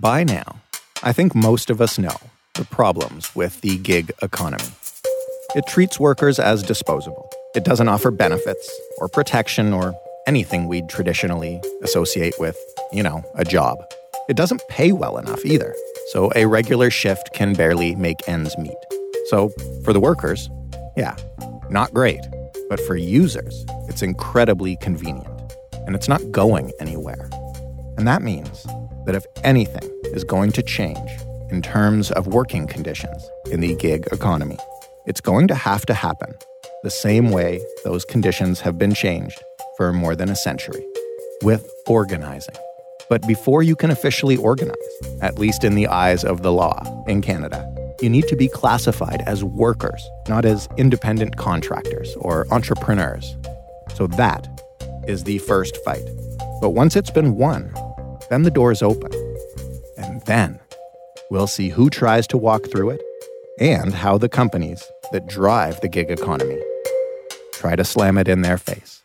By now, I think most of us know the problems with the gig economy. It treats workers as disposable. It doesn't offer benefits or protection or anything we'd traditionally associate with, a job. It doesn't pay well enough either, so a regular shift can barely make ends meet. So for the workers, yeah, not great. But for users, it's incredibly convenient, and it's not going anywhere. And that means that if anything is going to change in terms of working conditions in the gig economy, it's going to have to happen the same way those conditions have been changed for more than a century, with organizing. But before you can officially organize, at least in the eyes of the law in Canada, you need to be classified as workers, not as independent contractors or entrepreneurs. So that is the first fight. But once it's been won, then the door is open. And then we'll see who tries to walk through it and how the companies that drive the gig economy try to slam it in their face.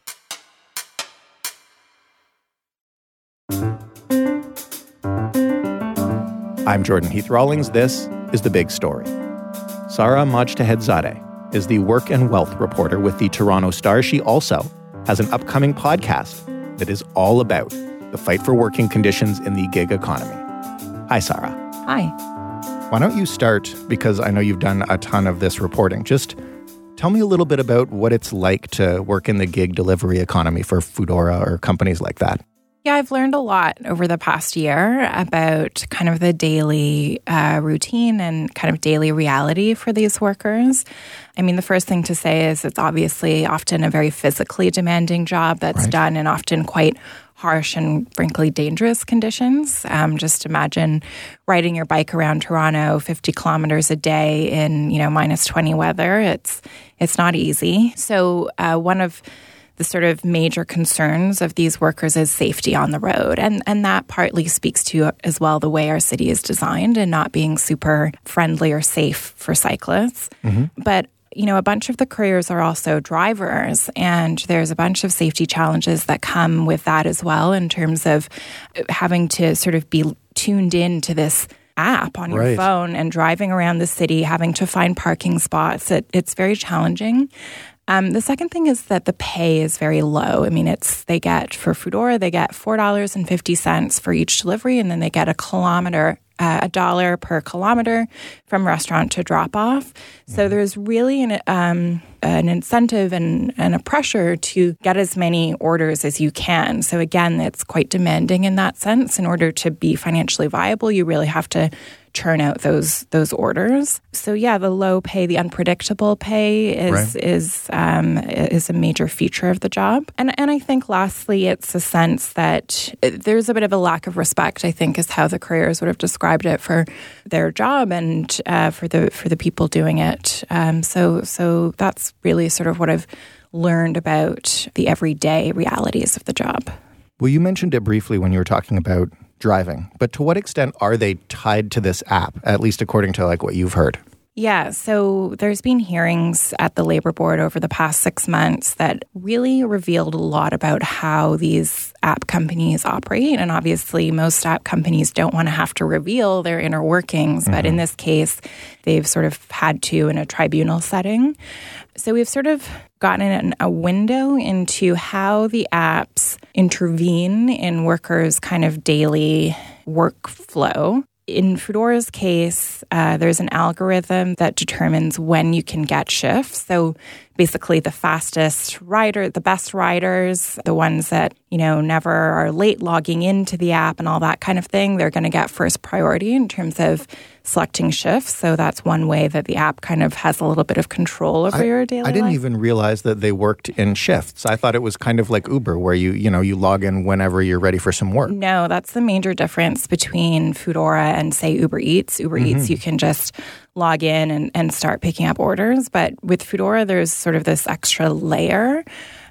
I'm Jordan Heath Rawlings. This is The Big Story. Sarah Mojtahedzadeh is the work and wealth reporter with the Toronto Star. She also has an upcoming podcast that is all about the fight for working conditions in the gig economy. Hi, Sarah. Hi. Why don't you start, because I know you've done a ton of this reporting, just tell me a little bit about what it's like to work in the gig delivery economy for Foodora or companies like that. Yeah, I've learned a lot over the past year about kind of the daily routine and kind of daily reality for these workers. I mean, the first thing to say is it's obviously often a very physically demanding job that's done in often quite harsh and frankly dangerous conditions. Just imagine riding your bike around Toronto 50 kilometers a day in, minus 20 weather. It's not easy. So one of the sort of major concerns of these workers is safety on the road. And that partly speaks to as well the way our city is designed and not being super friendly or safe for cyclists. Mm-hmm. But a bunch of the couriers are also drivers, and there's a bunch of safety challenges that come with that as well in terms of having to sort of be tuned in to this app on your phone and driving around the city, having to find parking spots. It's very challenging. The second thing is that the pay is very low. I mean, they get for Foodora, they get $4.50 for each delivery, and then they get $1 per kilometer from restaurant to drop off. So there's really an incentive and a pressure to get as many orders as you can. So again, it's quite demanding in that sense. In order to be financially viable, you really have to churn out those orders. So yeah, the low pay, the unpredictable pay is a major feature of the job. And I think lastly, it's a sense that there's a bit of a lack of respect, I think, is how the couriers would have described it for their job and for the people doing it. So that's really sort of what I've learned about the everyday realities of the job. Well, you mentioned it briefly when you were talking about driving, but to what extent are they tied to this app, at least according to what you've heard? Yeah, so there's been hearings at the Labour Board over the past 6 months that really revealed a lot about how these app companies operate. And obviously, most app companies don't want to have to reveal their inner workings. Mm-hmm. But in this case, they've sort of had to in a tribunal setting. So we've sort of gotten a window into how the apps intervene in workers' kind of daily workflow. In Foodora's case, there's an algorithm that determines when you can get shifts. So basically the fastest rider, the best riders, the ones that, never are late logging into the app and all that kind of thing, they're going to get first priority in terms of selecting shifts. So that's one way that the app kind of has a little bit of control over your daily life. I didn't even realize that they worked in shifts. I thought it was kind of like Uber, where you log in whenever you're ready for some work. No, that's the major difference between Foodora and, say, Uber Eats. Uber Eats, you can just log in and start picking up orders. But with Foodora, there's sort of this extra layer.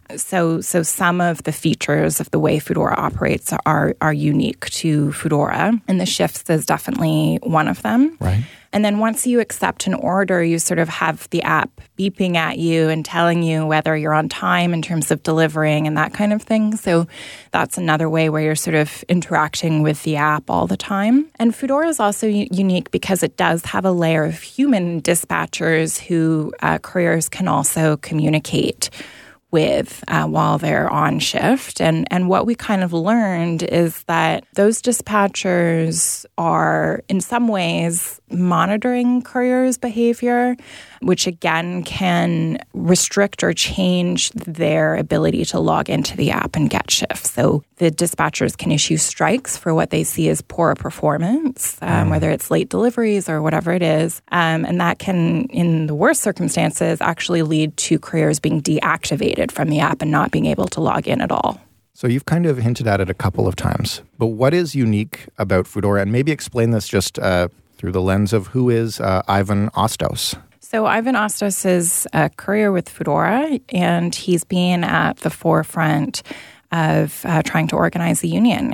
So some of the features of the way Foodora operates are unique to Foodora, and the shifts is definitely one of them. Right. And then once you accept an order, you sort of have the app beeping at you and telling you whether you're on time in terms of delivering and that kind of thing. So that's another way where you're sort of interacting with the app all the time. And Foodora is also unique because it does have a layer of human dispatchers who couriers can also communicate with while they're on shift. And what we kind of learned is that those dispatchers are in some ways monitoring couriers' behavior, which again can restrict or change their ability to log into the app and get shifts. So the dispatchers can issue strikes for what they see as poor performance, whether it's late deliveries or whatever it is. And that can, in the worst circumstances, actually lead to couriers being deactivated from the app and not being able to log in at all. So you've kind of hinted at it a couple of times, but what is unique about Foodora? And maybe explain this just through the lens of who is Ivan Ostos. So Ivan Ostos is a courier with Foodora, and he's been at the forefront of trying to organize a union.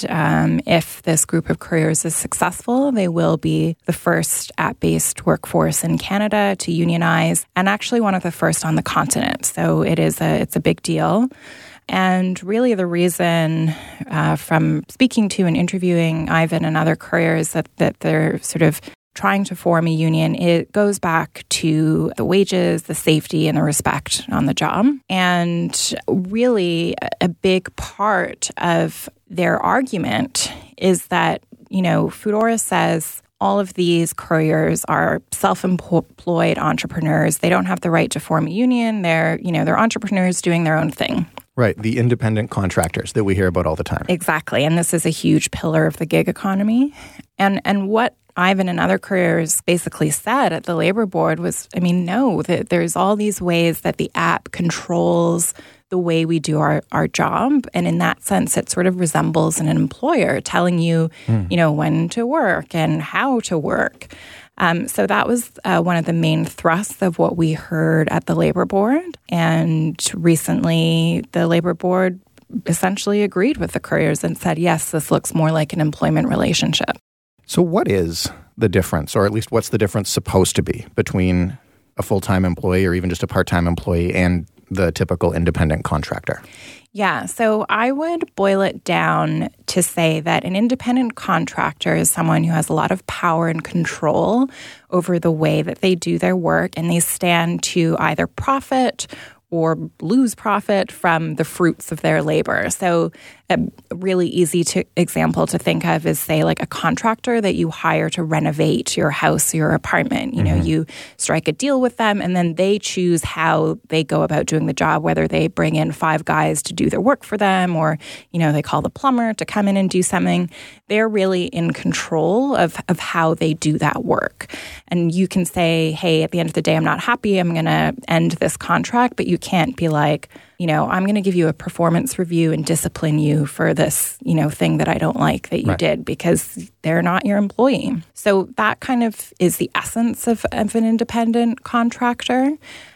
And if this group of couriers is successful, they will be the first app-based workforce in Canada to unionize, and actually one of the first on the continent. So it's a big deal. And really the reason from speaking to and interviewing Ivan and other couriers that they're sort of trying to form a union, it goes back to the wages, the safety, and the respect on the job. And really a big part of their argument is that, Foodora says all of these couriers are self-employed entrepreneurs. They don't have the right to form a union. They're entrepreneurs doing their own thing. Right, the independent contractors that we hear about all the time. Exactly, and this is a huge pillar of the gig economy. And what Ivan and other couriers basically said at the Labor Board was, no, that there's all these ways that the app controls the way we do our job. And in that sense, it sort of resembles an employer telling you, when to work and how to work. So that was one of the main thrusts of what we heard at the Labor Board. And recently, the Labor Board essentially agreed with the couriers and said, yes, this looks more like an employment relationship. So what is the difference, or at least what's the difference supposed to be between a full-time employee or even just a part-time employee and the typical independent contractor? Yeah, so I would boil it down to say that an independent contractor is someone who has a lot of power and control over the way that they do their work, and they stand to either profit or lose profit from the fruits of their labor. So a really easy example to think of is, say, like a contractor that you hire to renovate your house or your apartment. You strike a deal with them, and then they choose how they go about doing the job, whether they bring in 5 guys to do their work for them or, they call the plumber to come in and do something. They're really in control of how they do that work. And you can say, hey, at the end of the day, I'm not happy, I'm going to end this contract, but you can't be like, I'm going to give you a performance review and discipline you for this, thing that I don't like that you did, because they're not your employee. So that kind of is the essence of an independent contractor.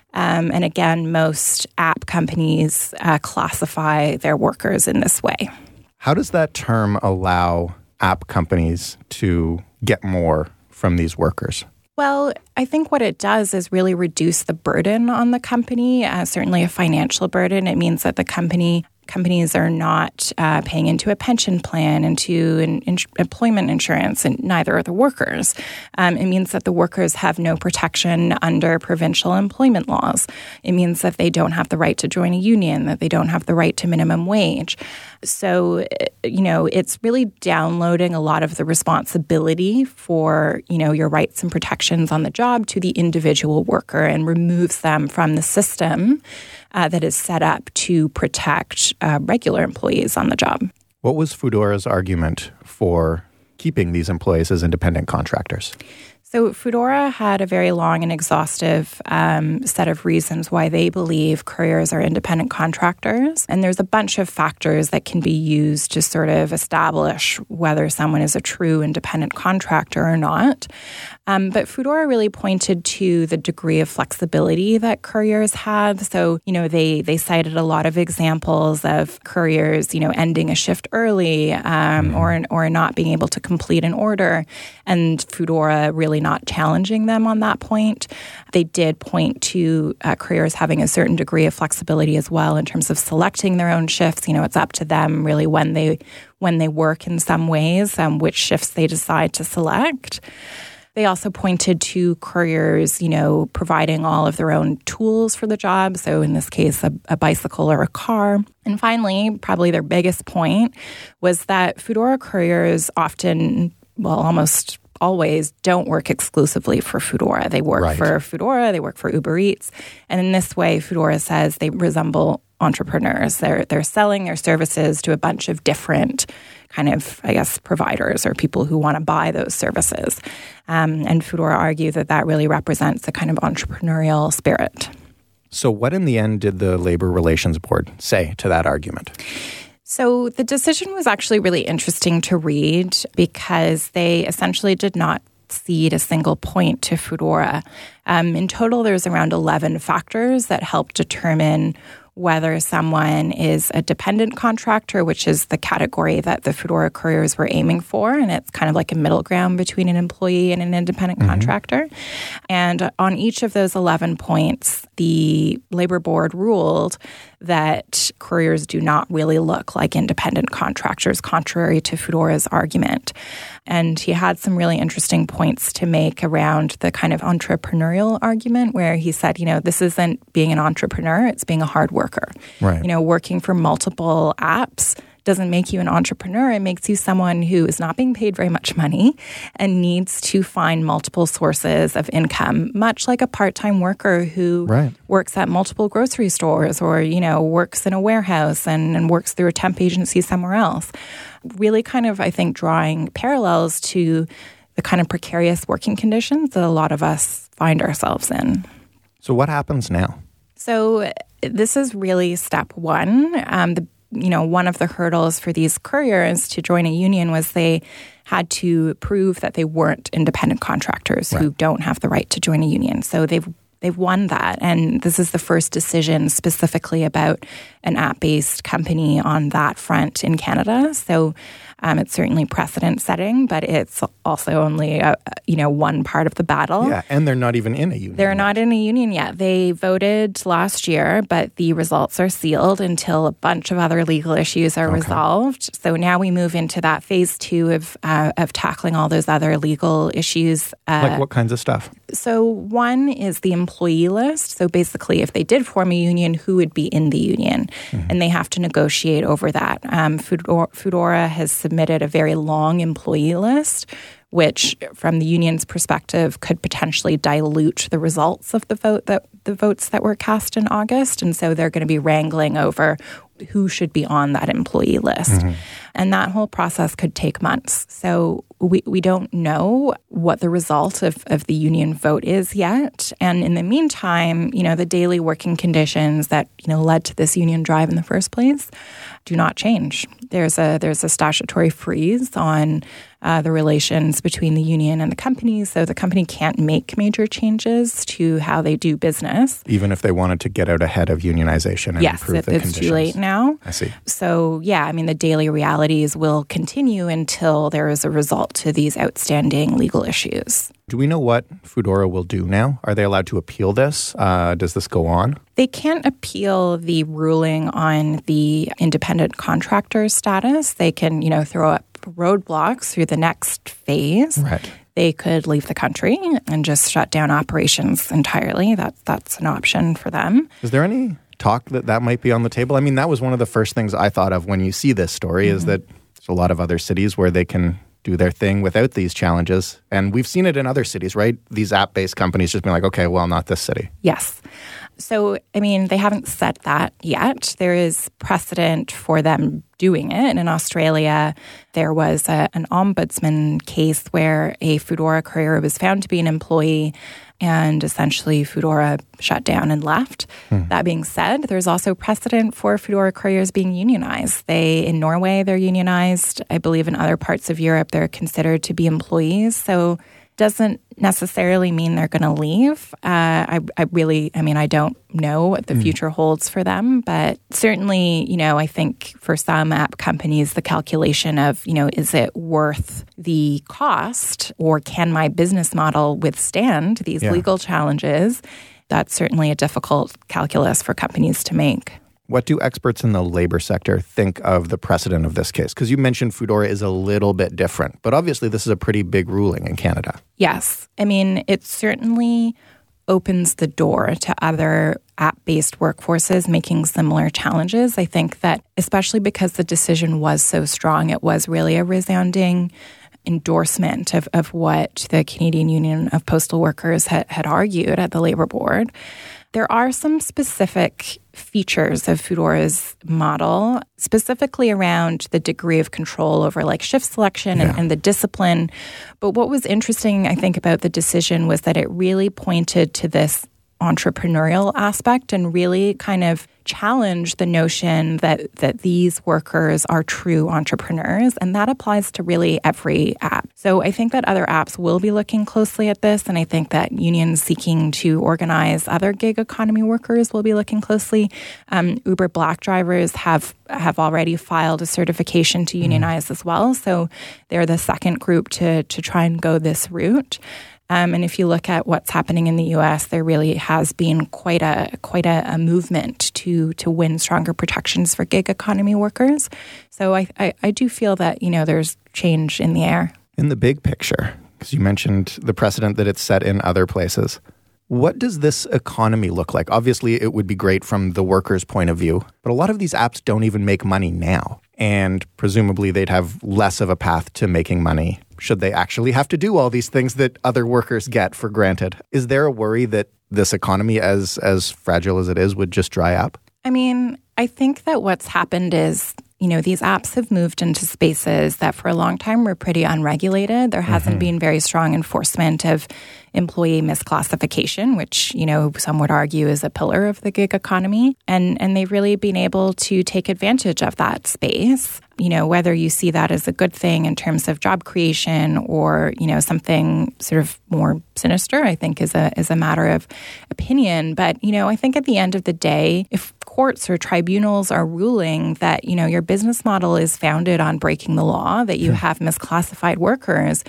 And again, most app companies classify their workers in this way. How does that term allow app companies to get more from these workers? Well, I think what it does is really reduce the burden on the company, certainly a financial burden. It means that the companies are not paying into a pension plan, into employment insurance, and neither are the workers. It means that the workers have no protection under provincial employment laws. It means that they don't have the right to join a union, that they don't have the right to minimum wage. So, it's really downloading a lot of the responsibility for, your rights and protections on the job to the individual worker, and removes them from the system that is set up to protect regular employees on the job. What was Foodora's argument for keeping these employees as independent contractors? So Foodora had a very long and exhaustive set of reasons why they believe couriers are independent contractors. And there's a bunch of factors that can be used to sort of establish whether someone is a true independent contractor or not. But Foodora really pointed to the degree of flexibility that couriers have. So, they cited a lot of examples of couriers, ending a shift early or not being able to complete an order, and Foodora really not challenging them on that point. They did point to couriers having a certain degree of flexibility as well in terms of selecting their own shifts. It's up to them really when they work in some ways, which shifts they decide to select. They also pointed to couriers, providing all of their own tools for the job. So in this case, a bicycle or a car. And finally, probably their biggest point was that Foodora couriers often, almost always don't work exclusively for Foodora. They work for Foodora, they work for Uber Eats. And in this way, Foodora says they resemble entrepreneurs. They're selling their services to a bunch of different kind of, providers or people who want to buy those services. And Foodora argue that really represents a kind of entrepreneurial spirit. So what in the end did the Labor Relations Board say to that argument? So the decision was actually really interesting to read because they essentially did not cede a single point to Foodora. In total, there's around 11 factors that help determine whether someone is a dependent contractor, which is the category that the Foodora couriers were aiming for. And it's kind of like a middle ground between an employee and an independent contractor. And on each of those 11 points, the Labor Board ruled that couriers do not really look like independent contractors, contrary to Foodora's argument. And he had some really interesting points to make around the kind of entrepreneurial argument where he said, this isn't being an entrepreneur, it's being a hard worker. Right. Working for multiple apps doesn't make you an entrepreneur. It makes you someone who is not being paid very much money and needs to find multiple sources of income, much like a part-time worker who works at multiple grocery stores or, works in a warehouse and works through a temp agency somewhere else. Really kind of, I think, drawing parallels to the kind of precarious working conditions that a lot of us find ourselves in. So what happens now? So this is really step one. One of the hurdles for these couriers to join a union was they had to prove that they weren't independent contractors who don't have the right to join a union. So they've won that. And this is the first decision specifically about an app-based company on that front in Canada. So it's certainly precedent setting, but it's also only one part of the battle. Yeah, and they're not even in a union. They're not in a union yet. They voted last year, but the results are sealed until a bunch of other legal issues are resolved. So now we move into that phase two of tackling all those other legal issues. Like what kinds of stuff? So one is the employee list. So basically, if they did form a union, who would be in the union? And they have to negotiate over that. Foodora has submitted a very long employee list, which, from the union's perspective, could potentially dilute the results of the votes that were cast in August. And so they're going to be wrangling over who should be on that employee list. And that whole process could take months. So we don't know what the result of the union vote is yet. And in the meantime, the daily working conditions that, led to this union drive in the first place do not change. There's a statutory freeze on the relations between the union and the company. So the company can't make major changes to how they do business. Even if they wanted to get out ahead of unionization and improve the conditions. Yes, it's too late now. I see. So, the daily realities will continue until there is a result to these outstanding legal issues. Do we know what Foodora will do now? Are they allowed to appeal this? Does this go on? They can't appeal the ruling on the independent contractor status. They can, throw up roadblocks through the next phase. Right. They could leave the country and just shut down operations entirely. That's an option for them. Is there any talk that might be on the table? I mean, that was one of the first things I thought of when you see this story is that there's a lot of other cities where they can do their thing without these challenges. And we've seen it in other cities, right? These app-based companies just being like, okay, well, not this city. Yes. So, I mean, they haven't said that yet. There is precedent for them doing it. In Australia, there was an ombudsman case where a Foodora courier was found to be an employee, and essentially Foodora shut down and left. That being said, there's also precedent for Foodora couriers being unionized. In Norway, they're unionized. I believe in other parts of Europe, they're considered to be employees. So doesn't necessarily mean they're going to leave. I don't know what the future holds for them, but certainly, I think for some app companies, the calculation of, is it worth the cost, or can my business model withstand these legal challenges? That's certainly a difficult calculus for companies to make. What do experts in the labor sector think of the precedent of this case? Because you mentioned Foodora is a little bit different, but obviously this is a pretty big ruling in Canada. Yes. I mean, it certainly opens the door to other app-based workforces making similar challenges. I think that especially because the decision was so strong, it was really a resounding endorsement of what the Canadian Union of Postal Workers had argued at the Labour Board. There are some specific features of Foodora's model, specifically around the degree of control over like shift selection and the discipline. But what was interesting, I think, about the decision was that it really pointed to this entrepreneurial aspect and really kind of challenge the notion that these workers are true entrepreneurs. And that applies to really every app. So I think that other apps will be looking closely at this. And I think that unions seeking to organize other gig economy workers will be looking closely. Uber Black drivers have already filed a certification to unionize as well. So they're the second group to try and go this route. And if you look at what's happening in the U.S., there really has been quite a movement to win stronger protections for gig economy workers. So I do feel that, there's change in the air. In the big picture, because you mentioned the precedent that it's set in other places, what does this economy look like? Obviously, it would be great from the worker's point of view, but a lot of these apps don't even make money now. And presumably they'd have less of a path to making money should they actually have to do all these things that other workers get for granted. Is there a worry that this economy, as fragile as it is, would just dry up? I mean, I think that what's happened is, these apps have moved into spaces that for a long time were pretty unregulated. There hasn't been very strong enforcement of employee misclassification, which, some would argue is a pillar of the gig economy. And they've really been able to take advantage of that space. Whether you see that as a good thing in terms of job creation or, something sort of more sinister, I think is a matter of opinion. But, I think at the end of the day, if courts or tribunals are ruling that, your business model is founded on breaking the law, that you have misclassified workers,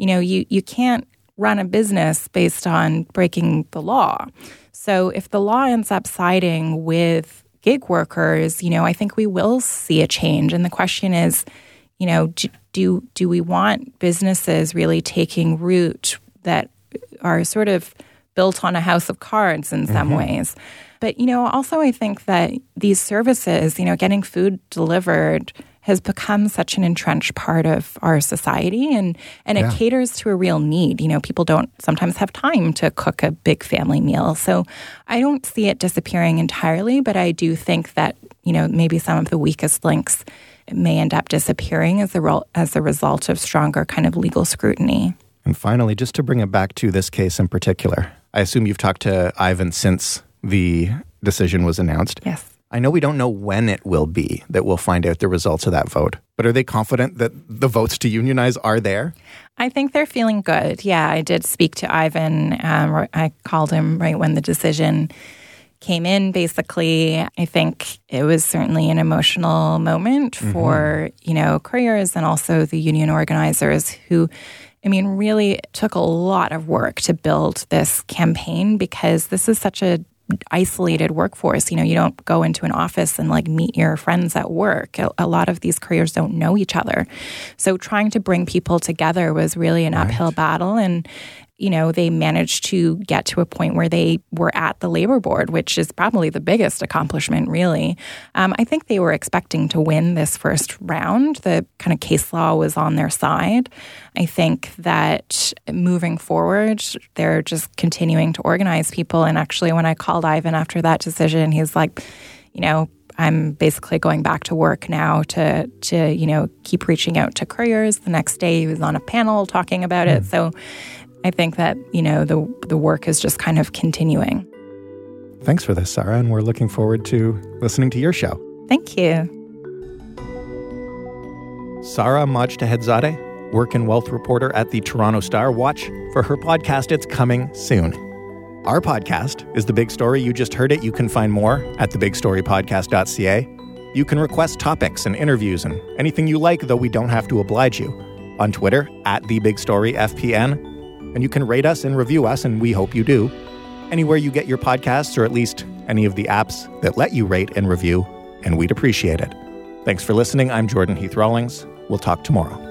you can't run a business based on breaking the law. So if the law ends up siding with gig workers, I think we will see a change. And the question is, do we want businesses really taking root that are sort of built on a house of cards in some ways? But, also I think that these services, getting food delivered has become such an entrenched part of our society and it caters to a real need. People don't sometimes have time to cook a big family meal. So I don't see it disappearing entirely, but I do think that, maybe some of the weakest links may end up disappearing as a result of stronger kind of legal scrutiny. And finally, just to bring it back to this case in particular, I assume you've talked to Ivan since the decision was announced. Yes. I know we don't know when it will be that we'll find out the results of that vote, but are they confident that the votes to unionize are there? I think they're feeling good. Yeah, I did speak to Ivan. I called him right when the decision came in, basically. I think it was certainly an emotional moment for, couriers and also the union organizers who, really took a lot of work to build this campaign because this is such a isolated workforce. You don't go into an office and meet your friends at work. A lot of these couriers don't know each other. So trying to bring people together was really an uphill battle. And they managed to get to a point where they were at the Labor Board, which is probably the biggest accomplishment, really. I think they were expecting to win this first round. The kind of case law was on their side. I think that moving forward, they're just continuing to organize people. And actually, when I called Ivan after that decision, he's like, I'm basically going back to work now to keep reaching out to couriers. The next day, he was on a panel talking about it. So I think that, the work is just kind of continuing. Thanks for this, Sarah, and we're looking forward to listening to your show. Thank you. Sarah Mojtahedzadeh, work and wealth reporter at the Toronto Star. Watch for her podcast. It's coming soon. Our podcast is The Big Story. You just heard it. You can find more at thebigstorypodcast.ca. You can request topics and interviews and anything you like, though we don't have to oblige you, on Twitter at TheBigStoryFPN. And you can rate us and review us, and we hope you do, anywhere you get your podcasts, or at least any of the apps that let you rate and review, and we'd appreciate it. Thanks for listening. I'm Jordan Heath Rawlings. We'll talk tomorrow.